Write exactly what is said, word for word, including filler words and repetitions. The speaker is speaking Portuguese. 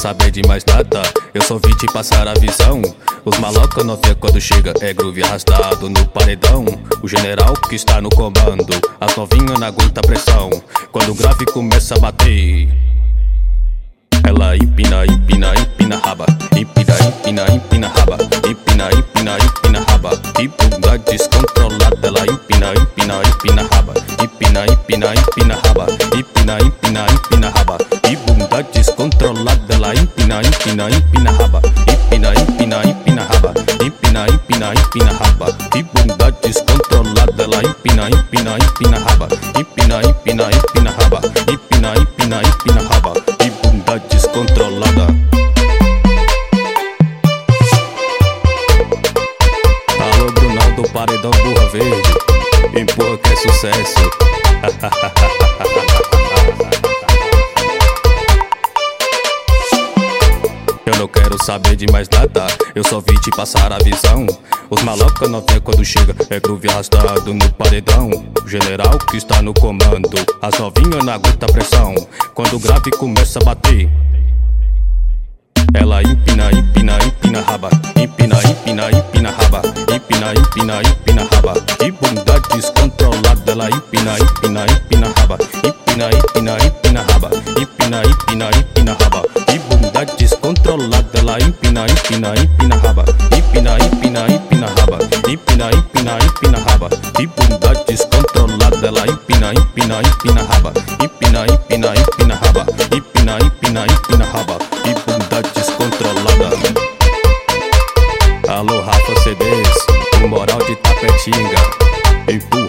saber de mais nada, eu só vim te passar a visão. Os maloca novinha quando chega é groove arrastado no paredão. O general que está no comando, as novinhas não aguenta pressão. Quando o grave começa a bater, ela empina, empina, empina raba. Empina, empina, empina raba. Empina, empina, empina raba. E bunda descontrolada, ela empina, empina, empina raba. Empina, empina, empina raba. Empina, empina, empina raba. E bunda descontrolada, ela empina, empina, empina raba. Empina, empina, empina raba. Empina, empina, empina raba. E bunda descontrolada, ela empina, empina, empina raba. Empina, empina, empina raba. Empina, empina, empina raba. E bunda descontrolada. Alô, Brunão do Paredão Burra Verde, empurra que é sucesso. Eu não quero saber de mais nada, eu só vim te passar a visão. Os maloca novinha quando chega é groove arrastado no paredão. O general que está no comando, as novinhas não aguenta pressão. Quando o grave começa a bater, ela empina, empina, empina raba. Empina, empina, empina raba. Empina, empina, empina raba. E bunda descontrolada, ela empina, empina, empina raba. Empina, empina, empina raba. Empina, empina, empina raba. E bunda descontrolada, ela empina, empina, empina raba. Empina, empina, empina raba. Empina, empina, empina raba. E bunda descontrolada, ela empina, empina, empina raba. Empina, empina, empina raba. Empina, empina, empina raba. E bunda descontrolada. Alô, Rafa C Ds, o moral de Tapetinga. Empurra.